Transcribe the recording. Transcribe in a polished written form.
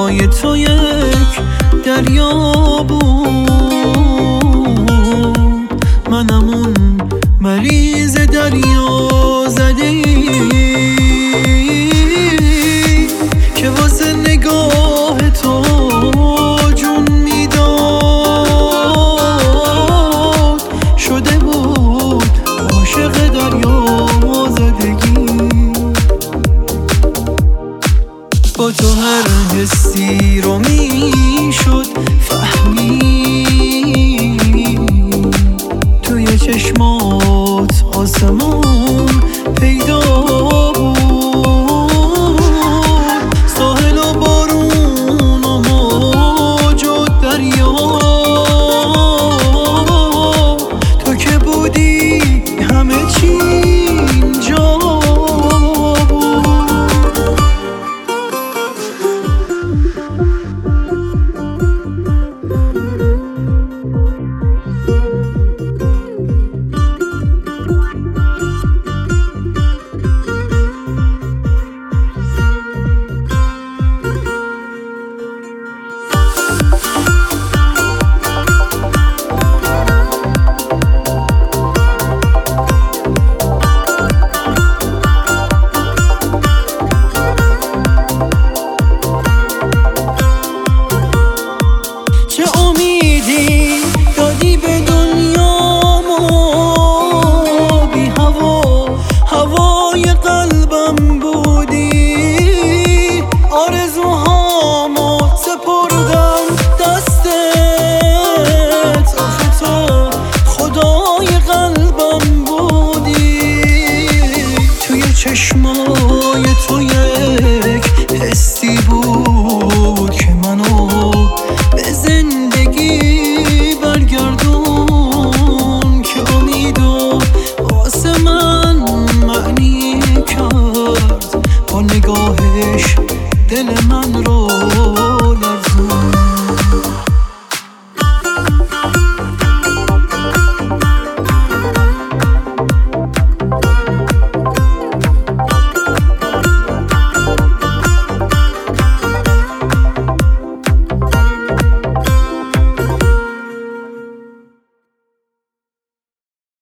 چشمای تو یک دریا بود، منم اون مریض دریا زده که واسه نگاه تو جون میداد، شده بود عاشق دریا زدگی. با تو هر حسی رو میشد فهمید، توی چشمات آسمون پیدا بود، ساحل و بارون و موج و دریا، تو که بودی همه چی اینجا بود. دادی به دنیامو بی هوا، هوای قلبم بودی، آرزوهامو سپردم دستت، آخه تو خدای قلبم بودی، توی چشمای تو یک حسی بود که منو به زندگی برگردون، که امیدو واسه من معنی کرد، با نگاهش دل من رو